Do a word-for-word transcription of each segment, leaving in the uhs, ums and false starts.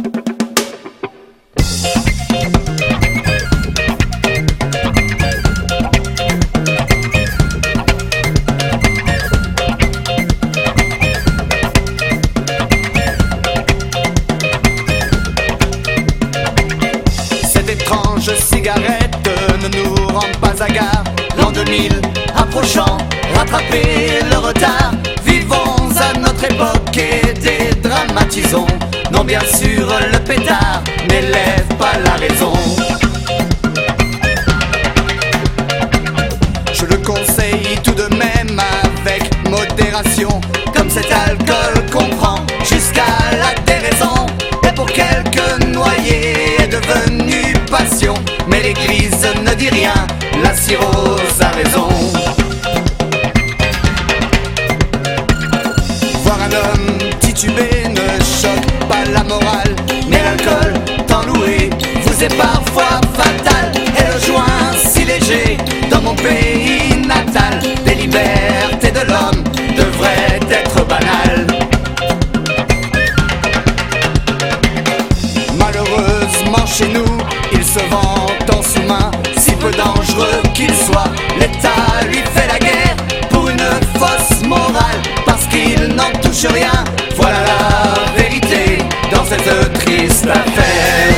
Cigarette ne nous rend pas hagard. L'an deux mille approchant, rattraper le retard. Vivons à notre époque et dédramatisons. Non, bien sûr le pétard n'élève pas la raison. Je le conseille tout de même avec modération, comme cet alcool qu'on prend jusqu'à la déraison. Et pour quelques noyés est devenu passion, mais l'église ne dit rien, la cirrhose a raison. Voir un homme titubé ne choque pas la morale, mais l'alcool, tant loué, vous est parfois fatal. Et le joint si léger, dans mon pays natal, les libertés de l'homme devraient être banales. Malheureusement chez nous, il se vante en sous-main, si peu dangereux qu'il soit. L'État lui fait la guerre pour une fausse morale, parce qu'il n'en touche rien. Voilà la vérité dans cette triste affaire.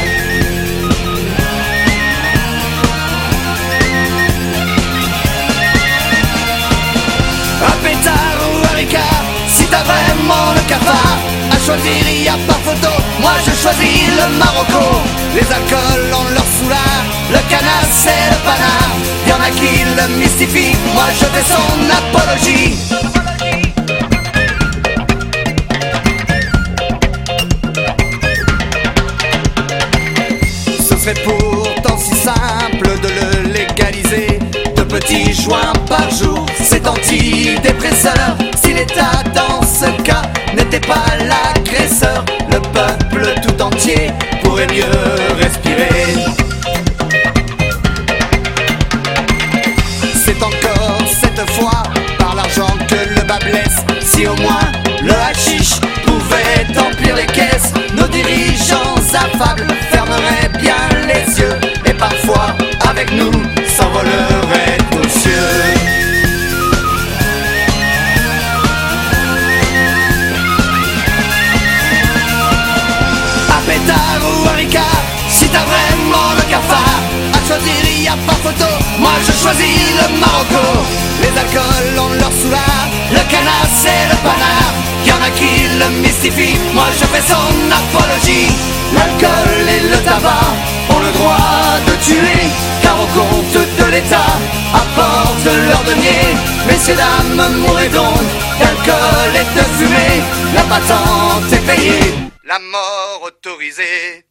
Un pétard ou un ricard, si t'as vraiment le cafard, à choisir il y a pas photo, moi je choisis le Marocco. Les alcools ont leur soulard, le canasse et le panard. Y'en a qui le mystifient, moi je fais son apologie. Ce serait pourtant si simple de le légaliser. De petits joints par jour, c'est antidépresseur. Si l'État dans ce cas n'était pas l'agresseur, le peuple tout entier pourrait mieux respirer. C'est encore cette fois par l'argent que le bas blesse. Si au moins le hashish pouvait emplir les caisses, nos dirigeants affables fermeraient bien les yeux, et parfois avec nous s'envoleraient aux cieux. Pétard ou un ricard, si t'as vraiment le cafard, à choisir il y a pas photo, moi je choisis le Marocco. Les alcools ont leur soulard, le canasse et le panard. Y'en a qui le mystifient, moi je fais son apologie. L'alcool et le tabac ont le droit de tuer, car au compte de l'État apportent leur denier. Messieurs dames, mourrez donc d'alcool et de fumée, la patente est payée, la mort autorisée.